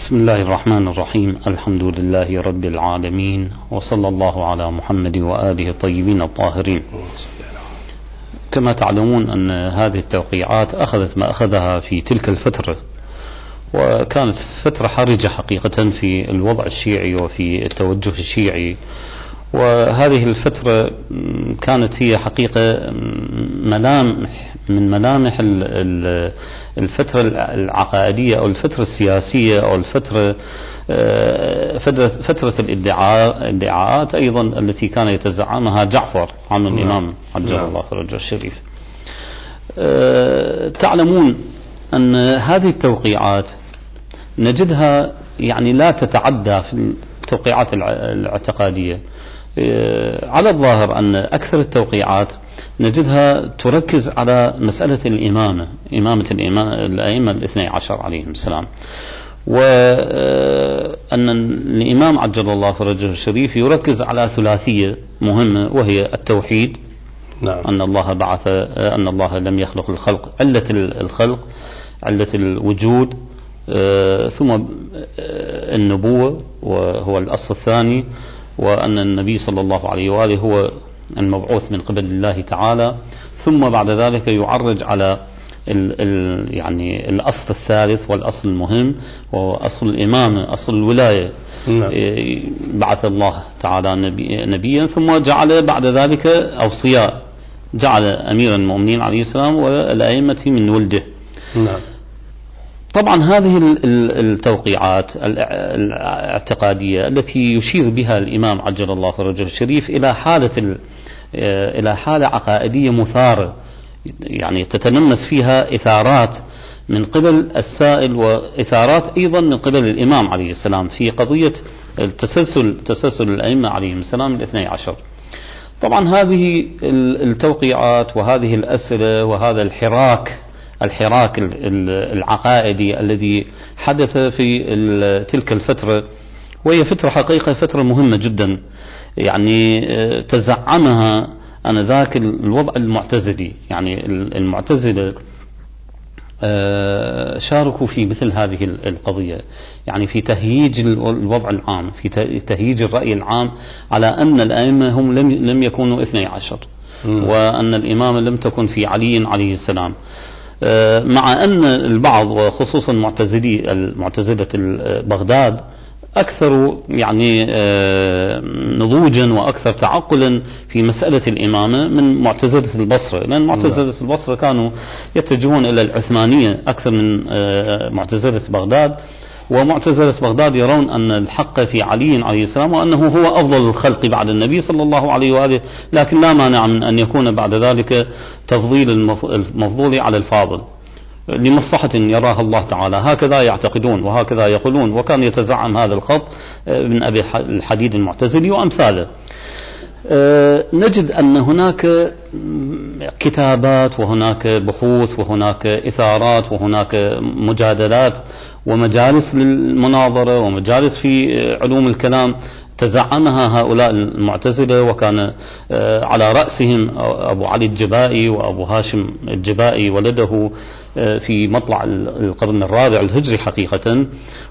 بسم الله الرحمن الرحيم. الحمد لله رب العالمين، وصلى الله على محمد وآله الطيبين الطاهرين. كما تعلمون أن هذه التوقيعات أخذت ما أخذها في تلك الفترة، وكانت فترة حرجة حقيقة في الوضع الشيعي وفي التوجه الشيعي. وهذه الفترة كانت هي حقيقة من ملامح الفترة العقائدية أو الفترة السياسية أو فترة الادعاءات أيضا التي كان يتزعمها جعفر عم الإمام عجل الله فرجه الشريف. تعلمون أن هذه التوقيعات نجدها يعني لا تتعدى في التوقيعات الاعتقادية. على الظاهر أن أكثر التوقيعات نجدها تركز على مسألة إمامة الأئمة الاثني عشر عليهم السلام، وأن الإمام عجل الله فرجه الشريف يركز على ثلاثية مهمة، وهي التوحيد. نعم. أن الله لم يخلق الخلق، علة الوجود، ثم النبوة وهو الأصل الثاني، وأن النبي صلى الله عليه وآله هو المبعوث من قبل الله تعالى، ثم بعد ذلك يعرج على يعني الأصل الثالث والأصل المهم، وهو أصل الإمامة، أصل الولاية. بعث الله تعالى نبيا، ثم جعل بعد ذلك أوصياء، جعل أمير المؤمنين عليه السلام والأئمة من ولده. نعم. طبعا هذه التوقيعات الاعتقادية التي يشير بها الإمام عجل الله فرجه الشريف إلى حالة عقائدية مثارة، يعني تتنمس فيها إثارات من قبل السائل، وإثارات أيضا من قبل الإمام عليه السلام في قضية تسلسل الأئمة عليهم السلام الاثني عشر. طبعا هذه التوقيعات وهذه الأسئلة وهذا الحراك العقائدي الذي حدث في تلك الفترة، وهي فترة حقيقة فترة مهمة جدا، يعني تزعمها آنذاك الوضع المعتزلي. يعني المعتزلة شاركوا في مثل هذه القضية، يعني في تهييج الوضع العام، في تهييج الرأي العام على أن الأئمة هم لم يكونوا 12، وأن الإمامة لم تكن في علي عليه السلام. مع أن البعض وخصوصا معتزلة بغداد أكثر يعني نضوجا وأكثر تعقلا في مسألة الإمامة من معتزلة البصرة، لأن معتزلة البصرة كانوا يتجهون إلى العثمانية أكثر من معتزلة بغداد. ومعتزلة بغداد يرون أن الحق في علي عليه السلام، وأنه هو أفضل الخلق بعد النبي صلى الله عليه وآله، لكن لا مانع من أن يكون بعد ذلك تفضيل المفضول على الفاضل لمصلحة يراها الله تعالى. هكذا يعتقدون وهكذا يقولون، وكان يتزعم هذا الخط من أبي الحديد المعتزلي وأمثاله. نجد أن هناك كتابات وهناك بحوث وهناك إثارات وهناك مجادلات ومجالس للمناظرة ومجالس في علوم الكلام تزعمها هؤلاء المعتزلة، وكان على رأسهم أبو علي الجبائي وأبو هاشم الجبائي ولده في مطلع القرن الرابع الهجري حقيقة،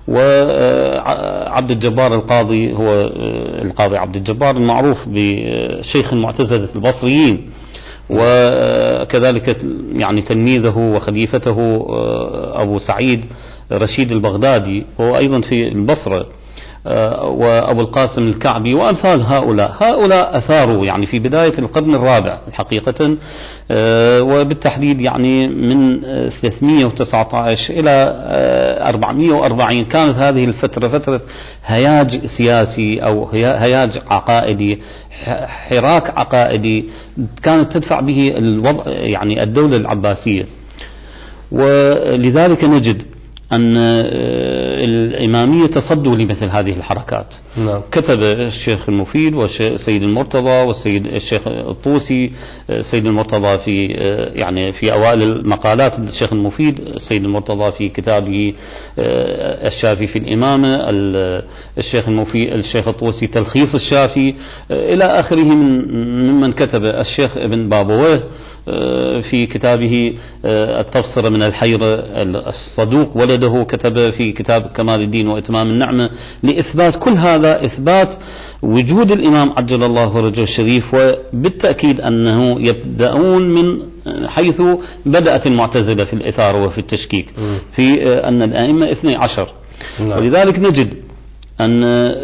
وعبد الجبار القاضي، هو القاضي عبد الجبار المعروف بشيخ المعتزلة البصريين، وكذلك يعني تلميذه وخليفته أبو سعيد رشيد البغدادي وهو أيضا في البصرة، وأبو القاسم الكعبي وأمثال هؤلاء أثاروا يعني في بداية القرن الرابع حقيقة، وبالتحديد يعني من 319 إلى 440 كانت هذه الفترة فترة هياج سياسي أو هياج عقائدي، حراك عقائدي كانت تدفع به الوضع يعني الدولة العباسية. ولذلك نجد أن الإمامية تصدوا لمثل هذه الحركات. نعم. كتب الشيخ المفيد والسيد المرتضى والسيد الشيخ الطوسي، السيد المرتضى في يعني في أوائل المقالات الشيخ المفيد، السيد المرتضى في كتابه الشافي في الإمامة، الشيخ الطوسي تلخيص الشافي، إلى آخره ممن كتب الشيخ ابن بابويه في كتابه التبصرة من الحيرة، الصدوق ولده كتب في كتاب كمال الدين وإتمام النعمة لإثبات كل هذا، إثبات وجود الإمام عجل الله فرجه الشريف. وبالتأكيد أنه يبدأون من حيث بدأت المعتزلة في الإثارة وفي التشكيك في أن الأئمة 12. ولذلك نجد أن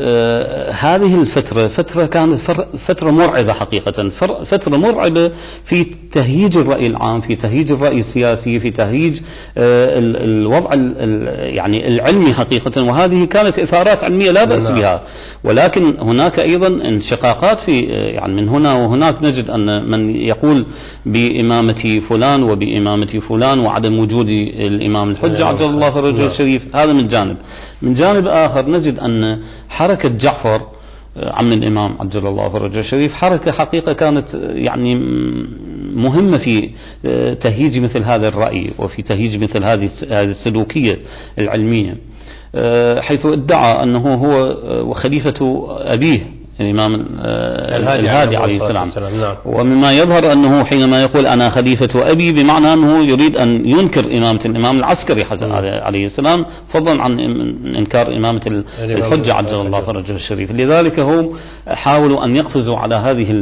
هذه الفترة كانت فترة مرعبة حقيقة، فترة مرعبة في تهييج الرأي العام، في تهييج الرأي السياسي، في تهييج الوضع يعني العلمي حقيقة. وهذه كانت إثارات علمية لا بأس بها، ولكن هناك أيضا انشقاقات في يعني من هنا وهناك. نجد أن من يقول بإمامة فلان وبإمامة فلان وعدم وجود الإمام الحجة عجل الله فرجه الشريف، هذا من جانب. من جانب آخر نجد أن حركة جعفر عم الإمام عجل الله فرجه الشريف حركة حقيقة كانت يعني مهمة في تهييج مثل هذا الرأي وفي تهييج مثل هذه السلوكية العلمية، حيث ادعى أنه هو وخليفة أبيه الإمام الهادي عليه السلام. نعم. ومما يظهر أنه حينما يقول أنا خليفة أبي بمعنى أنه يريد أن ينكر إمامة الإمام العسكري عليه السلام، فضلا عن إنكار إمامة الحجة عجل الله فرجه الشريف. لذلك هم حاولوا أن يقفزوا على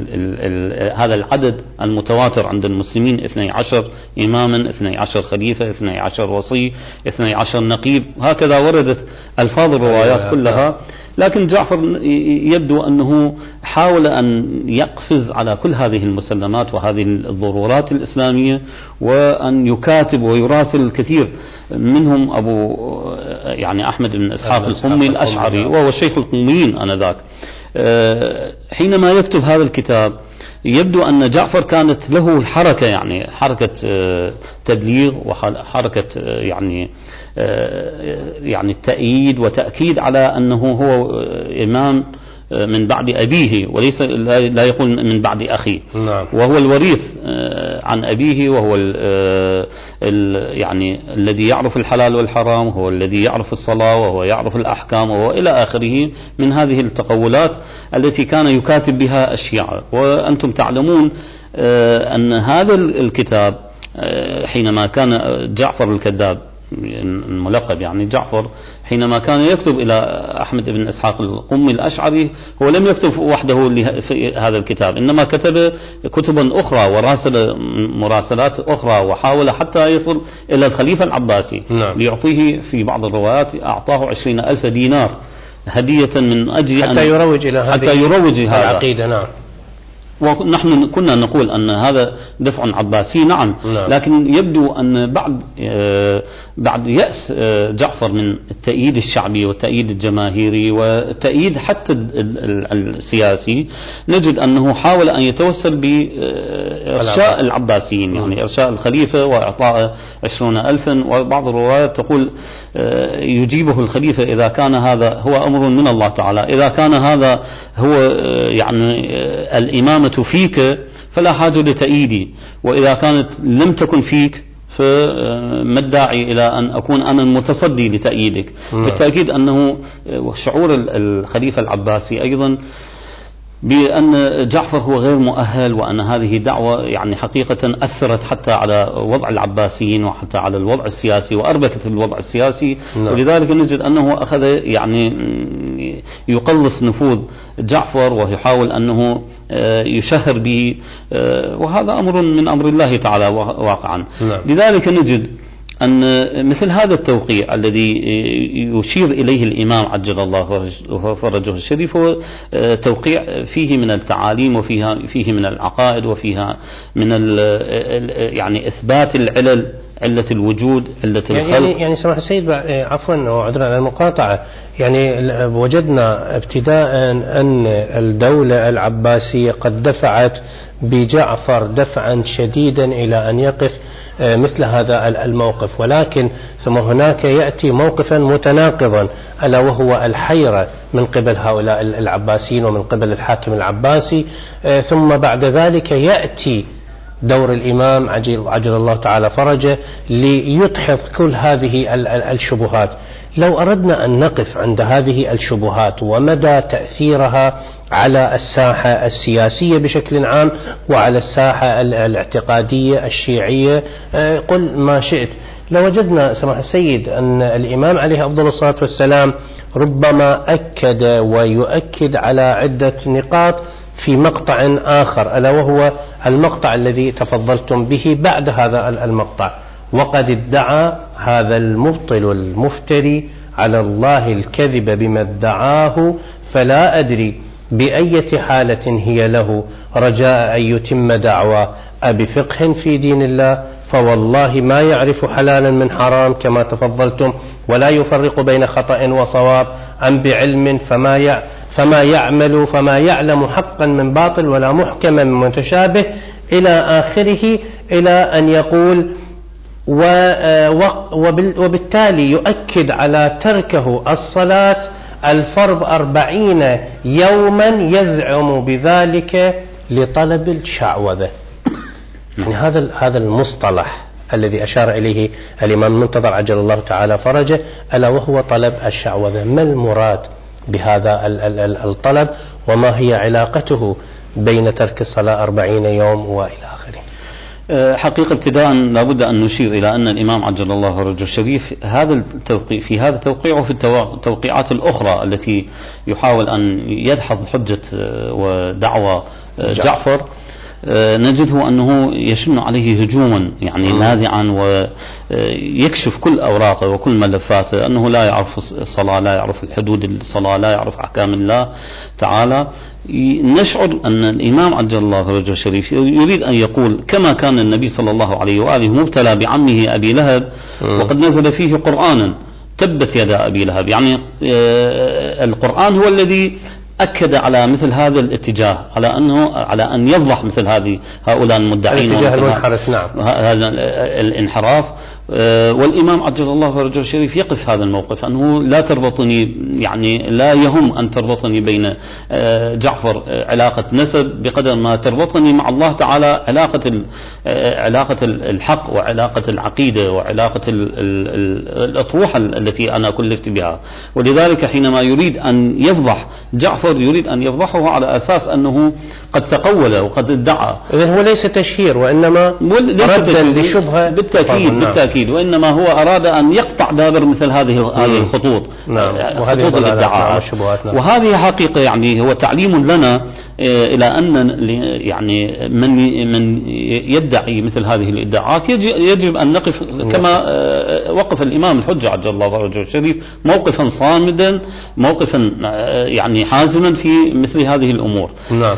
هذا العدد المتواتر عند المسلمين، 12 إماما، 12 خليفة، 12 وصي، 12 نقيب، هكذا وردت ألفاظ الروايات كلها. لكن جعفر يبدو أنه حاول أن يقفز على كل هذه المسلمات وهذه الضرورات الإسلامية، وأن يكاتب ويراسل الكثير منهم أبو يعني أحمد بن إسحاق القمي الأشعري، وهو شيخ القميين آنذاك. حينما يكتب هذا الكتاب يبدو أن جعفر كانت له حركة، يعني حركة تبليغ وحركة يعني التأييد وتأكيد على أنه هو إمام من بعد أبيه، وليس لا يقول من بعد أخيه. نعم. وهو الوريث عن أبيه، وهو يعني الذي يعرف الحلال والحرام، هو الذي يعرف الصلاة، وهو يعرف الأحكام، وهو إلى آخره من هذه التقولات التي كان يكاتب بها أشياء. وأنتم تعلمون أن هذا الكتاب حينما كان جعفر الكذاب الملقب يعني جعفر، حينما كان يكتب إلى أحمد بن إسحاق القمي الأشعري، هو لم يكتب وحده في هذا الكتاب، إنما كتب كتبا أخرى وراسل مراسلات أخرى، وحاول حتى يصل إلى الخليفة العباسي. نعم. ليعطيه في بعض الروايات أعطاه 20,000 دينار هدية من أجل حتى يروج إلى هذه العقيدة. نعم. ونحن كنا نقول أن هذا دفع عباسي. نعم. لكن يبدو أن بعد يأس جعفر من التأييد الشعبي والتأييد الجماهيري والتأييد حتى السياسي، نجد أنه حاول أن يتوسل بإرشاء العباسيين، يعني إرشاء الخليفة وإعطاء 20,000. وبعض الروايات تقول يجيبه الخليفة إذا كان هذا هو أمر من الله تعالى، إذا كان هذا هو يعني الإمامة فيك فلا حاجة لتأييدي، وإذا كانت لم تكن فيك فما الداعي إلى أن أكون أنا المتصدي لتأييدك. بالتأكيد أنه شعور الخليفة العباسي أيضا بأن جعفر هو غير مؤهل، وأن هذه دعوة يعني حقيقة أثرت حتى على وضع العباسيين وحتى على الوضع السياسي وأربكت الوضع السياسي. ولذلك نجد أنه أخذ يعني يقلص نفوذ جعفر ويحاول أنه يشهر به، وهذا أمر من أمر الله تعالى واقعا. لذلك نجد أن مثل هذا التوقيع الذي يشير إليه الإمام عجل الله فرجه الشريف هو توقيع فيه من التعاليم وفيه من العقائد وفيها من يعني إثبات العلل، علة الوجود، علة الخلق. يعني سماحة السيد عفوا وعذرا على المقاطعة، يعني وجدنا ابتداء أن الدولة العباسية قد دفعت بجعفر دفعا شديدا إلى أن يقف مثل هذا الموقف، ولكن ثم هناك يأتي موقفا متناقضا، ألا وهو الحيرة من قبل هؤلاء العباسيين ومن قبل الحاكم العباسي. ثم بعد ذلك يأتي دور الإمام عجل الله تعالى فرجه ليدحض كل هذه الشبهات. لو أردنا أن نقف عند هذه الشبهات ومدى تأثيرها على الساحة السياسية بشكل عام وعلى الساحة الاعتقادية الشيعية، قل ما شئت، لوجدنا سماحة السيد أن الإمام عليه أفضل الصلاة والسلام ربما أكد ويؤكد على عدة نقاط في مقطع آخر، ألا وهو المقطع الذي تفضلتم به بعد هذا المقطع: وقد ادعى هذا المبطل المفتري على الله الكذب بما ادعاه، فلا أدري بأية حالة هي له رجاء أن يتم دعوى أبفقه في دين الله، فوالله ما يعرف حلالا من حرام كما تفضلتم، ولا يفرق بين خطأ وصواب، أم بعلم فما يعلم حقا من باطل ولا محكما من متشابه، إلى آخره، إلى أن يقول وبالتالي يؤكد على تركه الصلاة الفرض 40 يوما يزعم بذلك لطلب الشعوذة. يعني هذا المصطلح الذي أشار إليه الإمام المنتظر عجل الله تعالى فرجه، ألا وهو طلب الشعوذة. ما المراد بهذا الطلب، وما هي علاقته بين ترك الصلاة 40 يوم وإلى آخره؟ حقيقة ابتداء لابد أن نشير إلى أن الإمام عجل الله فرجه الشريف في هذا التوقيع وفي التوقيعات الأخرى التي يحاول أن يدحض حجة ودعوى جعفر، نجده أنه يشن عليه هجوما يعني لاذعا، ويكشف كل أوراقه وكل ملفاته، أنه لا يعرف الصلاة، لا يعرف الحدود الصلاة، لا يعرف أحكام الله تعالى. نشعر أن الإمام عجل الله فرجه الشريف يريد أن يقول كما كان النبي صلى الله عليه وآله مبتلى بعمه أبي لهب وقد نزل فيه قرآنا تبت يدا أبي لهب، يعني القرآن هو الذي أكد على مثل هذا الاتجاه، على أن يفضح مثل هؤلاء المدعين هذا الانحراف. والإمام عجل الله فرجه الشريف يقف هذا الموقف، أنه لا تربطني، يعني لا يهم أن تربطني بين جعفر علاقة نسب بقدر ما تربطني مع الله تعالى علاقة الحق وعلاقة العقيدة وعلاقة الأطروحة التي أنا كلفت بها. ولذلك حينما يريد أن يفضح جعفر يريد أن يفضحه على أساس أنه قد تقول وقد ادعى. إذن هو ليس تشهير وإنما ردا لشبهة. بالتأكيد، وإنما هو أراد أن يقطع دابر مثل هذه الخطوط، خطوط الادعاء. وهذه حقيقة يعني هو تعليم لنا إلى أن يعني من يدعي مثل هذه الادعاءات يجب أن نقف كما وقف الإمام الحجة عجل الله فرجه الشريف، موقفا صامدا، موقفا يعني حازما في مثل هذه الأمور. نعم.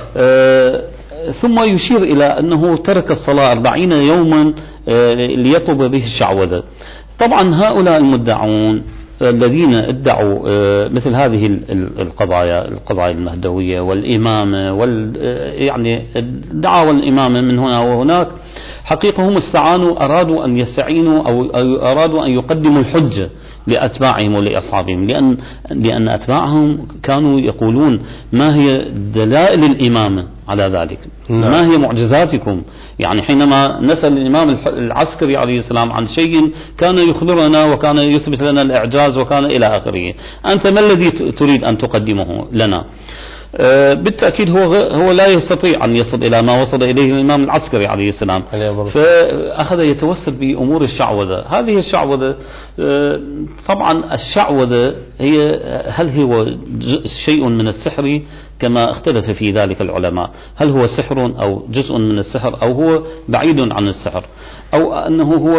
ثم يشير إلى أنه ترك الصلاة 40 يوما ليطلب به الشعوذة. طبعا هؤلاء المدعون الذين ادعوا مثل هذه القضايا المهدوية والإمامة يعني دعوا الإمامة من هنا وهناك، حقيقة هم أرادوا أن يستعينوا أو أرادوا أن يقدموا الحجة لأتباعهم ولأصحابهم، لأن أتباعهم كانوا يقولون ما هي دلائل الإمامة على ذلك؟ ما هي معجزاتكم؟ يعني حينما نسأل الإمام العسكري عليه السلام عن شيء كان يخبرنا وكان يثبت لنا الإعجاز وكان إلى آخره، أنت ما الذي تريد أن تقدمه لنا؟ بالتأكيد هو لا يستطيع أن يصل إلى ما وصل إليه الإمام العسكري عليه السلام، فأخذ يتوسل بأمور الشعوذة. هذه الشعوذة طبعا الشعوذة هل هو شيء من السحر كما اختلف في ذلك العلماء، هل هو سحر أو جزء من السحر أو هو بعيد عن السحر، أو أنه هو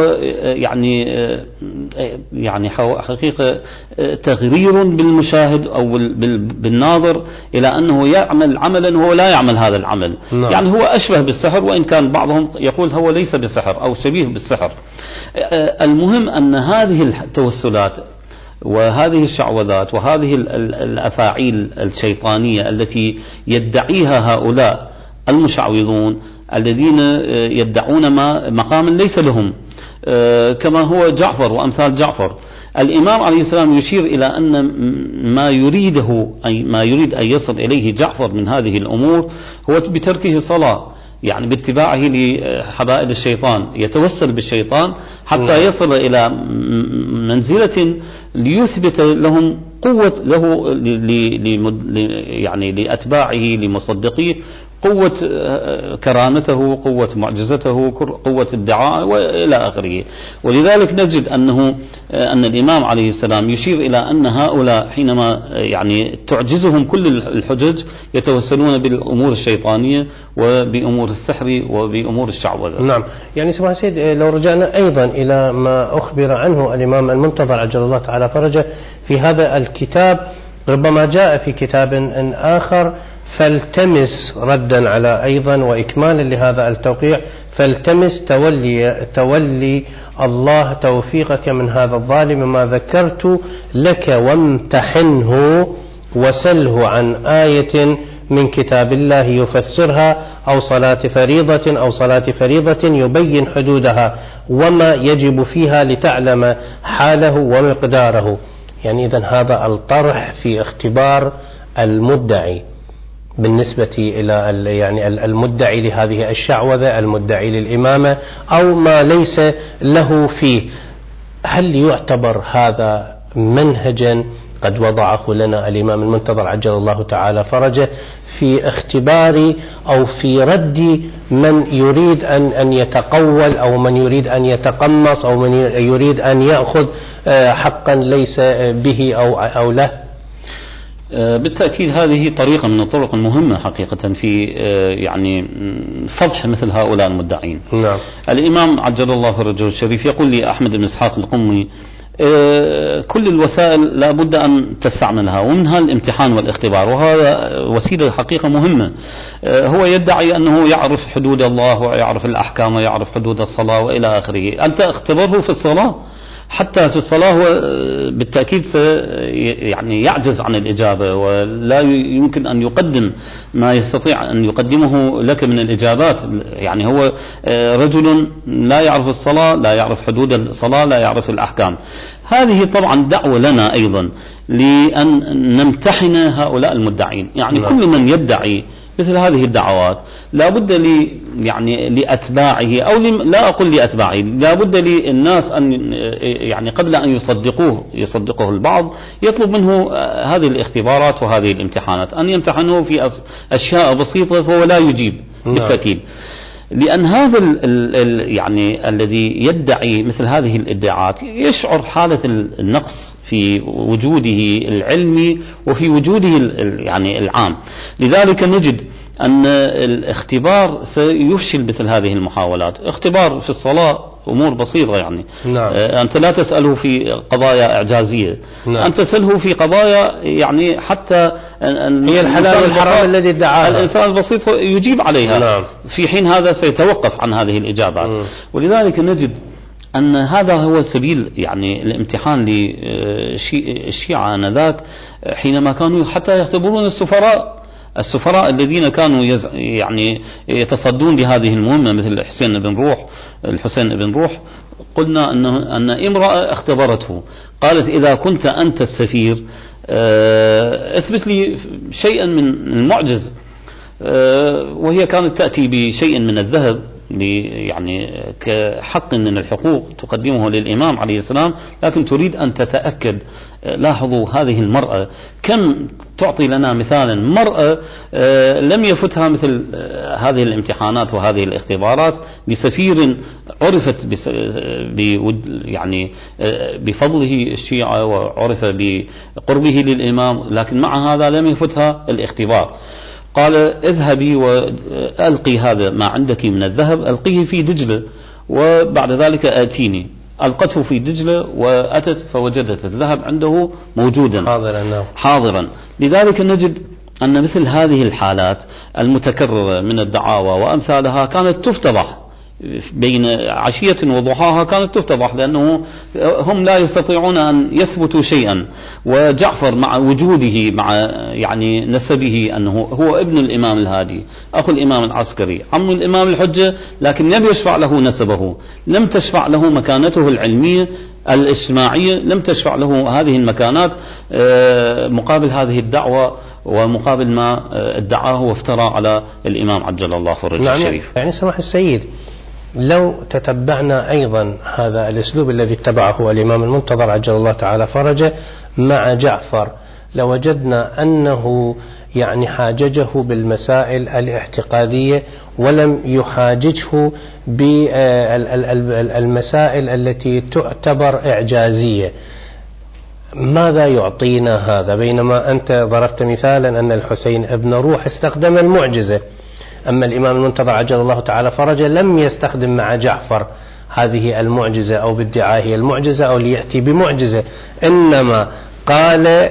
يعني حقيقة تغرير بالمشاهد أو بالناظر إلى أنه يعمل عملا وهو لا يعمل هذا العمل. يعني هو أشبه بالسحر، وإن كان بعضهم يقول هو ليس بالسحر أو شبيه بالسحر. المهم أن هذه التوسلات وهذه الشعوذات وهذه الأفاعيل الشيطانية التي يدعيها هؤلاء المشعوذون الذين يدعون مقاما ليس لهم، كما هو جعفر وأمثال جعفر. الإمام عليه السلام يشير إلى أن ما يريد أن يصل إليه جعفر من هذه الأمور هو بتركه الصلاة، يعني باتباعه لحبائل الشيطان، يتوسل بالشيطان حتى يصل إلى منزلة ليثبت لهم قوة له يعني لأتباعه لمصدقيه قوة كرامته، قوة معجزته، قوة الدعاء وإلى آخره. ولذلك نجد أن الإمام عليه السلام يشير إلى أن هؤلاء حينما يعني تعجزهم كل الحجج يتوسلون بالأمور الشيطانية وبأمور السحر وبأمور الشعوذة. نعم، يعني سمع سيد، لو رجعنا أيضا إلى ما أخبر عنه الإمام المنتظر عجل الله تعالى فرجه في هذا الكتاب، ربما جاء في كتاب آخر: فالتمس ردا على أيضا وإكمالا لهذا التوقيع، فالتمس تولي الله توفيقك من هذا الظالم، ما ذكرت لك وامتحنه وسله عن آية من كتاب الله يفسرها، أو صلاة فريضة يبين حدودها وما يجب فيها لتعلم حاله ومقداره. يعني إذن هذا الطرح في اختبار المدعي بالنسبة إلى يعني المدعي لهذه الشعوذة، المدعي للإمامة، أو ما ليس له فيه. هل يعتبر هذا منهجا قد وضعه لنا الإمام المنتظر عجل الله تعالى فرجه في اختبار أو في رد من يريد أن يتقول، أو من يريد أن يتقمص، أو من يريد أن يأخذ حقا ليس به أو له؟ بالتأكيد هذه طريقة من الطرق المهمة حقيقة في يعني فضح مثل هؤلاء المدعين. نعم. الإمام عجل الله فرجه الشريف يقول لي أحمد بن إسحاق القمي: كل الوسائل لا بد أن تستعملها، ومنها الامتحان والاختبار، وهذا وسيلة حقيقة مهمة. هو يدعي أنه يعرف حدود الله ويعرف الأحكام ويعرف حدود الصلاة وإلى آخره. أنت اختبره في الصلاة، حتى في الصلاة هو بالتأكيد يعني يعجز عن الإجابة، ولا يمكن أن يقدم ما يستطيع أن يقدمه لك من الإجابات. يعني هو رجل لا يعرف الصلاة، لا يعرف حدود الصلاة، لا يعرف الأحكام. هذه طبعا دعوة لنا أيضا لأن نمتحن هؤلاء المدعين. يعني كل من يدعي مثل هذه الدعوات لا بد يعني لأتباعه، أو لا أقول لأتباعه، لا بد للناس أن يعني قبل أن يصدقه البعض يطلب منه هذه الاختبارات وهذه الامتحانات، أن يمتحنه في أشياء بسيطة فهو لا يجيب بالتأكيد. لأن هذا يعني الذي يدعي مثل هذه الادعاءات يشعر حالة النقص في وجوده العلمي وفي وجوده يعني العام. لذلك نجد أن الاختبار سيفشل مثل هذه المحاولات. اختبار في الصلاة أمور بسيطة يعني. نعم. أنت لا تسأله في قضايا إعجازية. نعم. أنت تسأله في قضايا يعني حتى هي الحلال والحرام الذي ادعاها الإنسان البسيط يجيب عليها. نعم. في حين هذا سيتوقف عن هذه الإجابات. ولذلك نجد أن هذا هو سبيل يعني الامتحان للشيعة آنذاك، حينما كانوا حتى يختبرون السفراء الذين كانوا يعني يتصدون لهذه المهمة، مثل الحسين بن روح. قلنا أن امرأة اختبرته، قالت: إذا كنت أنت السفير اثبت لي شيئا من المعجز. وهي كانت تأتي بشيء من الذهب يعني كحق من الحقوق تقدمه للإمام عليه السلام، لكن تريد أن تتأكد. لاحظوا هذه المرأة كم تعطي لنا مثالا، مرأة لم يفتها مثل هذه الامتحانات وهذه الاختبارات لسفير عرفت يعني بفضله الشيعة وعرف بقربه للإمام، لكن مع هذا لم يفتها الاختبار. قال: اذهبي وألقي هذا ما عندك من الذهب، ألقيه في دجلة، وبعد ذلك آتيني. ألقته في دجلة وأتت فوجدت الذهب عنده موجودا حاضرا. لذلك نجد أن مثل هذه الحالات المتكررة من الدعاوى وأمثالها كانت تفتضح بين عشية وضحاها، كانت تفتضح، لأنه هم لا يستطيعون أن يثبتوا شيئا. وجعفر مع وجوده مع يعني نسبه أنه هو ابن الإمام الهادي، أخو الإمام العسكري، عم الإمام الحجة، لكن لم يشفع له نسبه، لم تشفع له مكانته العلمية الاجتماعية، لم تشفع له هذه المكانات مقابل هذه الدعوة ومقابل ما ادعاه وافترى على الإمام عجل الله فرجه الشريف. يعني سماحة السيد، لو تتبعنا أيضا هذا الأسلوب الذي اتبعه الإمام المنتظر عجل الله تعالى فرجه مع جعفر، لوجدنا أنه يعني حاججه بالمسائل الاعتقادية ولم يحاججه بالمسائل التي تعتبر إعجازية. ماذا يعطينا هذا؟ بينما أنت ضربت مثالا أن الحسين ابن روح استخدم المعجزة، أما الإمام المنتظر عجل الله تعالى فرجه لم يستخدم مع جعفر هذه المعجزة أو بادعائه المعجزة أو ليأتي بمعجزة، إنما قال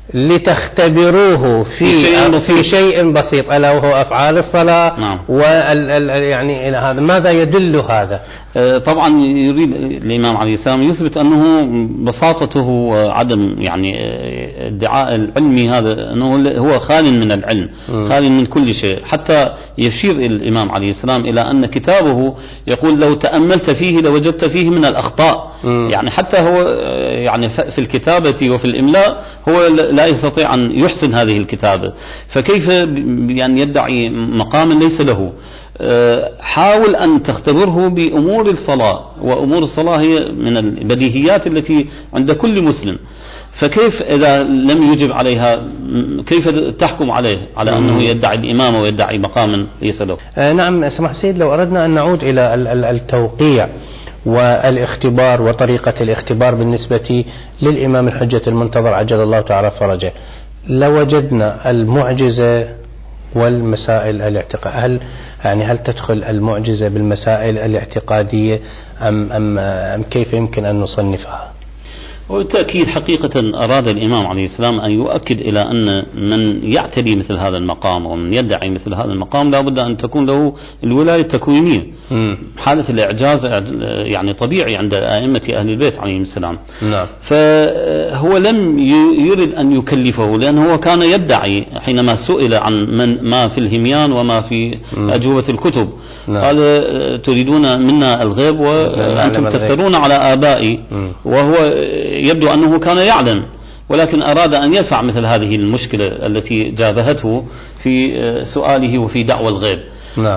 لتختبروه في شيء بسيط ألا وهو أفعال الصلاة. نعم. يعني إلى هذا ماذا يدل هذا؟ طبعا يريد الإمام عليه السلام يثبت أنه بساطته وعدم يعني ادعاء العلمي هذا أنه هو خال من العلم، خال من كل شيء، حتى يشير الإمام عليه السلام إلى أن كتابه يقول لو تأملت فيه لوجدت فيه من الأخطاء. يعني حتى هو يعني في الكتابة وفي الإملاء هو لا يستطيع أن يحسن هذه الكتابة، فكيف يعني يدعي مقاما ليس له؟ حاول أن تختبره بأمور الصلاة، وأمور الصلاة هي من البديهيات التي عند كل مسلم، فكيف إذا لم يجب عليها كيف تحكم عليه على أنه يدعي الإمامة ويدعي مقاما ليس له؟ نعم سمح سيد، لو أردنا أن نعود إلى التوقيع والاختبار وطريقة الاختبار بالنسبة للإمام الحجة المنتظر عجل الله تعالى فرجه، لوجدنا المعجزة والمسائل الاعتقادية. هل تدخل المعجزة بالمسائل الاعتقادية أم كيف يمكن أن نصنفها؟ وبالتأكيد حقيقة أراد الإمام عليه السلام أن يؤكد إلى أن من يعتري مثل هذا المقام ومن يدعي مثل هذا المقام لا بد أن تكون له الولاية التكوينية. حالة الإعجاز يعني طبيعي عند أئمة أهل البيت عليهم السلام. نعم. فهو لم يرد أن يكلفه، لأنه هو كان يدعي حينما سئل عن ما في الهميان وما في أجوبة الكتب. نعم. قال تريدون منا الغيب وأنتم تفترون على آبائي، وهو يبدو أنه كان يعلم، ولكن أراد أن يدفع مثل هذه المشكلة التي جابهته في سؤاله وفي دعوى الغيب. نعم.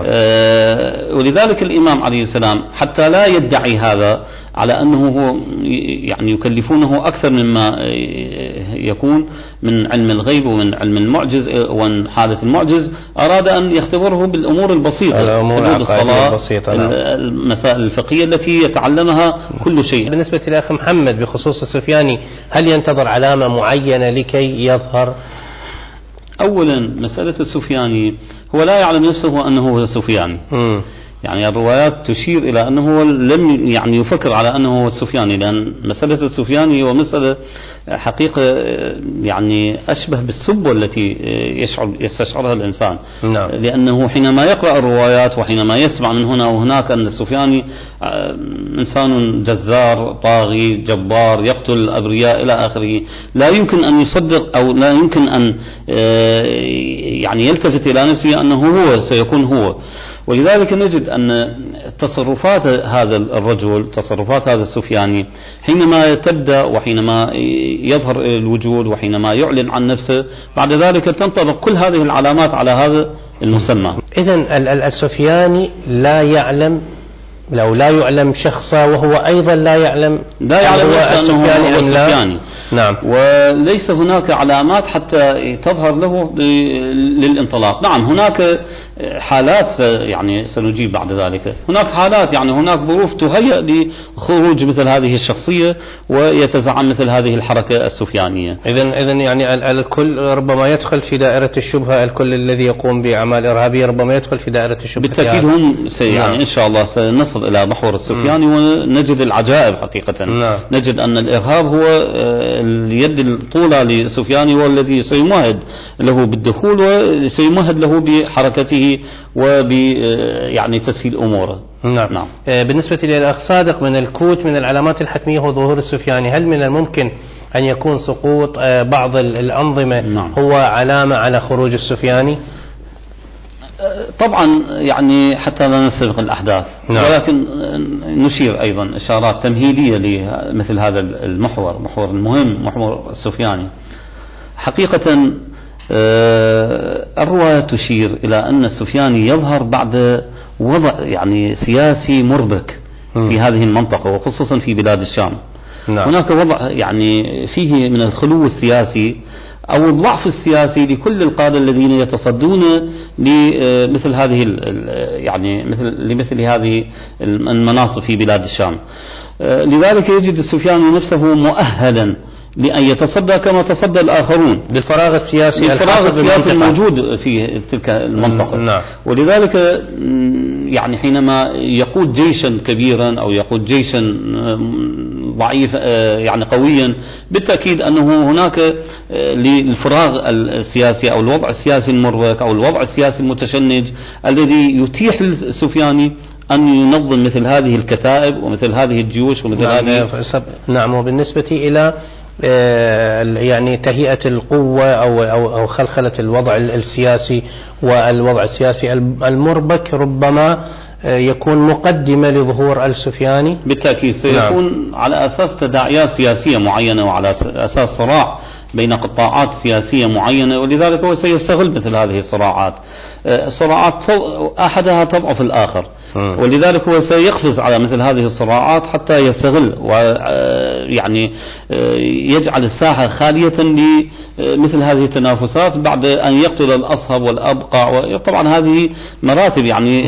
ولذلك الإمام عليه السلام حتى لا يدعي هذا على أنه هو يعني يكلفونه أكثر مما يكون من علم الغيب ومن علم المعجز ومن حالة المعجز، أراد أن يختبره بالأمور البسيطة، حدود الصلاة، المسائل الفقهية التي يتعلمها كل شيء. بالنسبة لأخ محمد بخصوص السفياني، هل ينتظر علامة معينة لكي يظهر؟ أولا مسألة السفياني هو لا يعلم نفسه أنه هو السفياني. يعني الروايات تشير إلى أنه لم يعني يفكر على أنه هو السفياني، لأن مسألة السفياني هو مسألة حقيقة يعني أشبه بالسبوة التي يستشعرها الإنسان. نعم. لأنه حينما يقرأ الروايات وحينما يسمع من هنا وهناك أن السفياني إنسان جزار طاغي جبار يقتل الأبرياء إلى آخره، لا يمكن أن يصدق أو لا يمكن أن يعني يلتفت إلى نفسه أنه هو سيكون هو. ولذلك نجد أن تصرفات هذا الرجل، تصرفات هذا السفياني حينما تبدأ وحينما يظهر الوجود وحينما يعلن عن نفسه، بعد ذلك تنطبق كل هذه العلامات على هذا المسمى. إذن السفياني لا يعلم، لو لا يعلم شخصا وهو أيضا لا يعلم السفياني أم لا. نعم. وليس هناك علامات حتى تظهر له للانطلاق. نعم هناك حالات يعني سنجيب بعد ذلك، هناك حالات يعني هناك ظروف تهيأ لخروج مثل هذه الشخصية ويتزعم مثل هذه الحركة السفيانية. إذن يعني الكل ربما يدخل في دائرة الشبهة، الكل الذي يقوم بأعمال إرهابية ربما يدخل في دائرة الشبهة. بالتأكيد هم يعني إن شاء الله سنصل إلى محور السفياني ونجد العجائب حقيقة. نجد أن الإرهاب هو اليد الطولى لسفياني، هو الذي سيمهد له بالدخول وسيمهد له بحركته يعني تسهيل أموره. نعم. بالنسبة للأخ صادق، من الكوت من العلامات الحتمية هو ظهور السفياني، هل من الممكن أن يكون سقوط بعض الأنظمة هو علامة على خروج السفياني؟ طبعا يعني حتى لا نسبق الأحداث. ولكن نشير أيضا إشارات تمهيدية لمثل هذا المحور، محور المهم، محور السفياني. حقيقة الرواية تشير إلى أن السفياني يظهر بعد وضع يعني سياسي مربك في هذه المنطقة وخصوصا في بلاد الشام. نعم. هناك وضع يعني فيه من الخلو السياسي أو الضعف السياسي لكل القادة الذين يتصدون لمثل هذه يعني لمثل هذه المناصب في بلاد الشام. لذلك يجد السفياني نفسه مؤهلا لأن يتصدى كما تصدى الآخرون بالفراغ السياسي الموجود في تلك المنطقة. نعم. ولذلك يعني حينما يقود جيشا كبيرا أو يقود جيشا ضعيف يعني قويا، بالتأكيد أنه هناك للفراغ السياسي أو الوضع السياسي المربك أو الوضع السياسي المتشنج الذي يتيح للسفياني أن ينظم مثل هذه الكتائب ومثل هذه الجيوش ومثل هذه. نعم. وبالنسبة إلى يعني تهيئة القوة أو خلخلة الوضع السياسي والوضع السياسي المربك ربما يكون مقدمة لظهور السفياني. بالتأكيد سيكون على أساس تداعيات سياسية معينة وعلى أساس صراع بين قطاعات سياسية معينة، ولذلك هو سيستغل مثل هذه الصراعات. أحدها تضعف الآخر، ولذلك هو سيقفز على مثل هذه الصراعات حتى يستغل ويعني يجعل الساحة خالية لمثل هذه التنافسات بعد أن يقتل الأصهب والأبقع. طبعا هذه مراتب يعني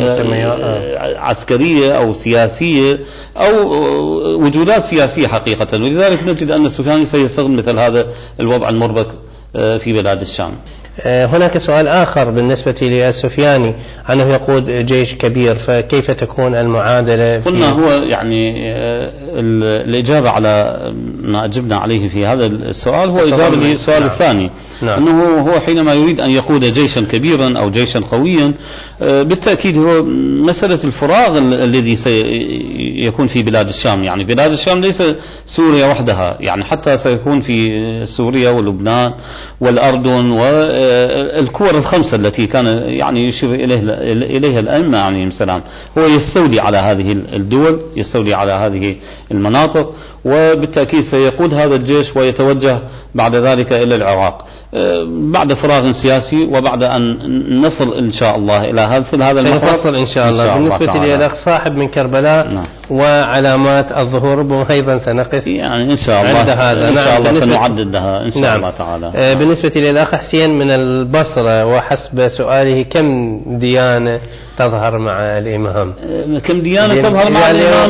عسكرية أو سياسية أو وجودات سياسية حقيقة، ولذلك نجد أن السفياني سيستغل مثل هذا الوضع المربك في بلاد الشام. هناك سؤال آخر بالنسبة للسفياني أنه يقود جيش كبير، فكيف تكون المعادلة؟ قلنا هو يعني الإجابة على ما أجبنا عليه في هذا السؤال هو إجابة للسؤال الثاني. نعم. أنه هو حينما يريد أن يقود جيشا كبيرا أو جيشا قويا بالتأكيد هو مسألة الفراغ الذي سيكون في بلاد الشام. يعني بلاد الشام ليس سوريا وحدها، يعني حتى سيكون في سوريا ولبنان والأردن والكور الخمسة التي كان يعني يشير إليها الأئمة عليهم السلام. هو يستولي على هذه الدول، يستولي على هذه المناطق، وبالتأكيد سيقود هذا الجيش ويتوجه بعد ذلك إلى العراق بعد فراغ سياسي وبعد أن نصل إن شاء الله إلى هذا المحور. سنفصل إن شاء الله. بالنسبة لي الأخ صاحب من كربلاء نعم. وعلامات الظهور أيضا سنقف يعني إن شاء الله هذا. إن شاء الله سنعددها إن شاء نعم. الله تعالى. بالنسبة للأخ حسين من البصرة، وحسب سؤاله كم ديانة تظهر مع الإمام؟ كم ديانة تظهر مع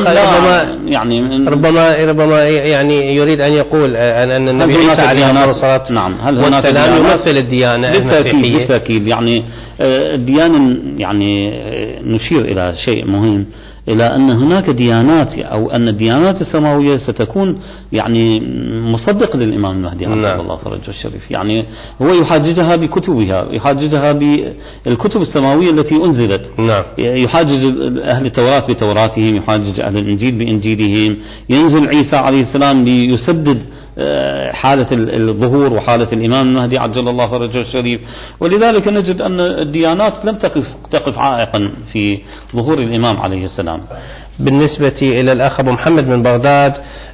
الإمام؟ ربما يعني يريد أن يقول أن النبي عيسى عليه الصلاة والسلام يمثل الديانة المسيحية. بالتأكيد يعني الديانة يعني نشير إلى شيء مهم، إلى أن هناك ديانات أو أن الديانات السماوية ستكون يعني مصدق للإمام المهدي عجل الله فرجه الشريف. يعني هو يحاججها بكتبها، يحاججها بالكتب السماوية التي أنزلت. نعم. يحاجج أهل التوراة بتوراتهم، يحاجج أهل الإنجيل بإنجيلهم، ينزل عيسى عليه السلام ليسدد حالة الظهور وحالة الإمام المهدي عجل الله فرجه الشريف. ولذلك نجد أن الديانات لم تقف عائقا في ظهور الإمام عليه السلام. بالنسبة إلى الأخ أبو محمد من بغداد،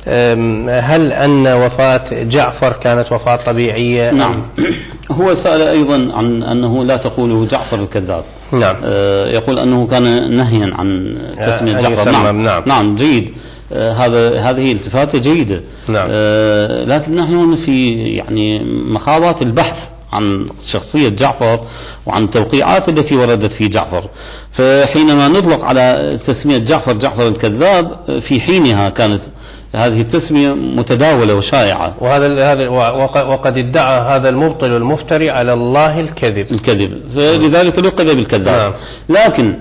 هل أن وفاة جعفر كانت وفاة طبيعية؟ نعم. هو سأل أيضا عن أنه لا تقوله جعفر الكذاب. نعم. يقول أنه كان نهيا عن تسمية جعفر. نعم جيد. هذه التفاتة جيدة. نعم. لكن نحن في يعني مخاضات البحث عن شخصية جعفر وعن التوقيعات التي وردت في جعفر، فحينما نطلق على تسمية جعفر الكذاب في حينها كانت هذه التسمية متداولة وشائعة، وقد ادعى هذا المبطل والمفتري على الله الكذب، فلذلك لقب بالكذاب. لكن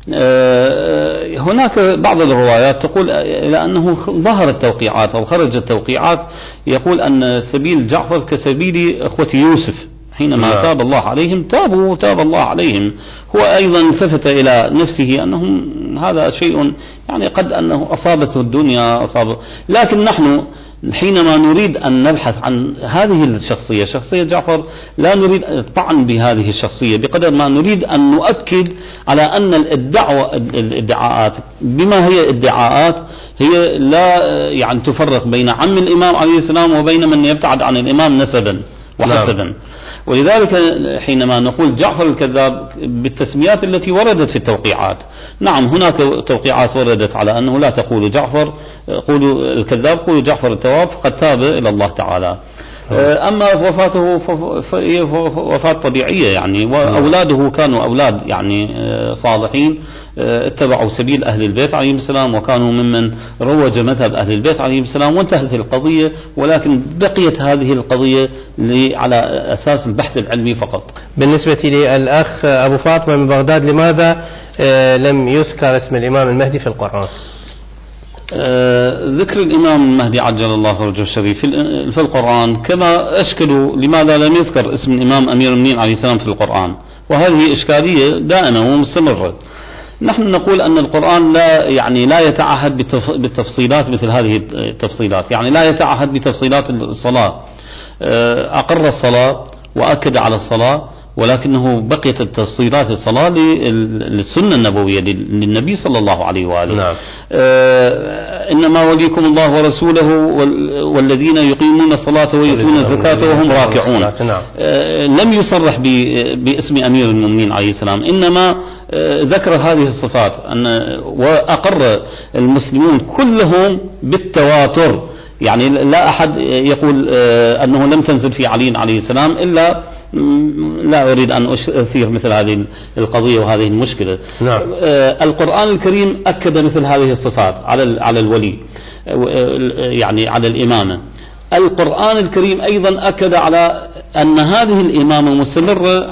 هناك بعض الروايات تقول إلى أنه ظهرت توقيعات أو خرجت توقيعات يقول أن سبيل جعفر كسبيل أخوة يوسف، حينما تاب الله عليهم تاب الله عليهم. هو أيضا التفت إلى نفسه أنهم هذا شيء يعني قد أنه أصابته الدنيا لكن نحن حينما نريد أن نبحث عن هذه الشخصية، شخصية جعفر، لا نريد الطعن بهذه الشخصية بقدر ما نريد أن نؤكد على أن الادعاءات بما هي ادعاءات هي لا يعني تفرق بين عم الإمام عليه السلام وبين من يبتعد عن الإمام نسبا، وحسدا. ولذلك حينما نقول جعفر الكذاب بالتسميات التي وردت في التوقيعات، نعم هناك توقيعات وردت على أنه لا تقولوا جعفر، قولوا الكذاب، قولوا جعفر التواب فقد تاب إلى الله تعالى. أما وفاته فهي وفاة طبيعية يعني، وأولاده كانوا أولاد يعني صالحين اتبعوا سبيل أهل البيت عليهم السلام، وكانوا ممن روج مذهب أهل البيت عليهم السلام، وانتهت القضية. ولكن بقيت هذه القضية على أساس البحث العلمي فقط. بالنسبة للأخ أبو فاطمة من بغداد، لماذا لم يذكر اسم الإمام المهدي في القرآن؟ ذكر الإمام المهدي عجل الله فرجه الشريف في القرآن، كما أشكلوا لماذا لم يذكر اسم الإمام أمير المؤمنين عليه السلام في القرآن، وهذه إشكالية دائمة ومستمرة. نحن نقول أن القرآن لا يتعهد بالتفصيلات مثل هذه التفصيلات، يعني لا يتعهد بتفصيلات الصلاة، أقر الصلاة وأكد على الصلاة، ولكنه بقيت التفصيلات الصلاة للسنة النبوية للنبي صلى الله عليه وآله. نعم. إنما وليكم الله ورسوله والذين يقيمون الصلاة ويؤتون الزكاة وهم راكعون. نعم. لم يصرح باسم أمير المؤمنين عليه السلام، إنما ذكر هذه الصفات وأقر المسلمون كلهم بالتواتر، يعني لا أحد يقول أنه لم تنزل في علي عليه السلام إلا، لا أريد أن أثير مثل هذه القضية وهذه المشكلة. نعم. القرآن الكريم أكد مثل هذه الصفات على الولي، يعني على الإمامة. القرآن الكريم أيضا أكد على أن هذه الإمامة مستمرة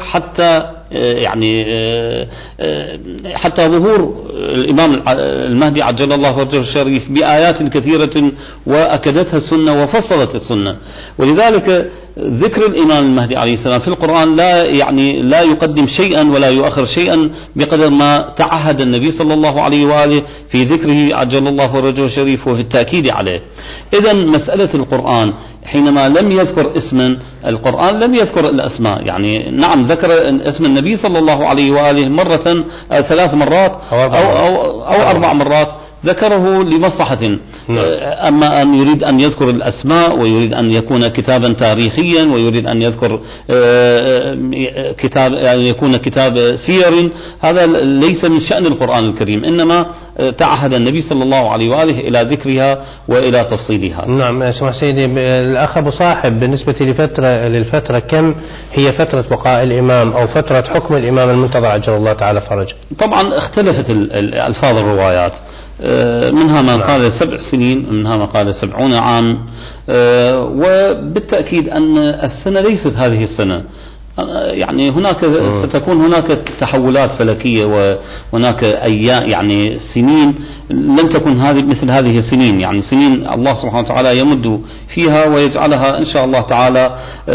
حتى ظهور الإمام المهدي عجل الله فرجه الشريف بآيات كثيرة وأكدتها السنة وفصلت السنة. ولذلك ذكر الإمام المهدي عليه السلام في القرآن لا يقدم شيئا ولا يؤخر شيئا بقدر ما تعهد النبي صلى الله عليه وآله في ذكره عجل الله فرجه الشريف وفي التأكيد عليه. إذا مسألة القرآن حينما لم يذكر اسما، القرآن لم يذكر الأسماء، يعني نعم ذكر اسم النبي صلى الله عليه وآله مرة 3 مرات أو 4 مرات، ذكره لمصلحة. أما أن يريد أن يذكر الأسماء ويريد أن يكون كتابا تاريخيا ويريد أن يذكر يكون كتاب سير، هذا ليس من شأن القرآن الكريم، إنما تعهد النبي صلى الله عليه وآله إلى ذكرها وإلى تفصيلها. نعم. سمح سيدي الأخ أبو صاحب، بالنسبة للفترة كم هي فترة بقاء الإمام أو فترة حكم الإمام المنتظر عجل الله تعالى فرجه؟ طبعا اختلفت ألفاظ الروايات، منها من قال 7 سنين، منها من قال 70 عام، وبالتأكيد أن السنة ليست هذه السنة، يعني ستكون هناك تحولات فلكية وهناك أيام، يعني سنين لم تكن مثل هذه السنين، يعني سنين الله سبحانه وتعالى يمد فيها ويجعلها إن شاء الله تعالى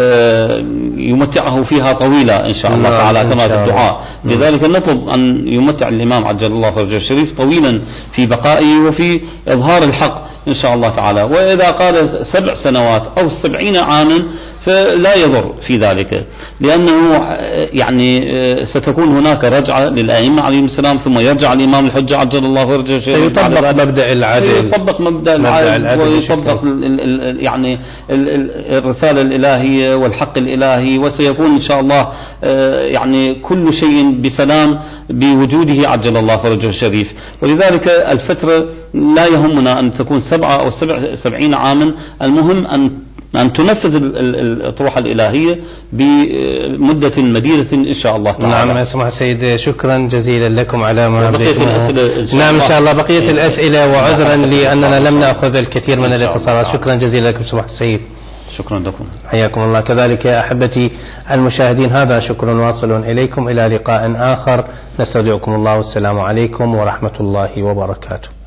يمتعه فيها طويلة إن شاء الله تعالى كما في الدعاء. لذلك نطلب أن يمتع الإمام عجل الله فرجه الشريف طويلا في بقائه وفي إظهار الحق إن شاء الله تعالى. وإذا قال 7 سنوات أو 70 عاما فلا يضر في ذلك، لأنه يعني ستكون هناك رجعة للأئمة عليهم السلام، ثم يرجع الإمام الحجة عجل الله فرجه الشريف، سيطبق مبدأ العدل، يطبق مبدأ العدل ويطبق يعني الرسالة الإلهية والحق الإلهي، وسيكون إن شاء الله يعني كل شيء بسلام بوجوده عجل الله فرجه الشريف. ولذلك الفترة لا يهمنا أن تكون 7 أو 70 عاما، المهم أن تنفذ الأطروحة الإلهية بمدة مديدة إن شاء الله تعالى. نعم. سمح سيد، شكرا جزيلا لكم على ما نعم إن شاء الله بقية الأسئلة، وعذرا لأننا لم نأخذ الكثير من الاتصالات. شكرا جزيلا لكم سمح السيد. شكرا لكم، حياكم الله. كذلك أحبتي المشاهدين، هذا شكر واصل إليكم، إلى لقاء آخر، نستودعكم الله والسلام عليكم ورحمة الله وبركاته.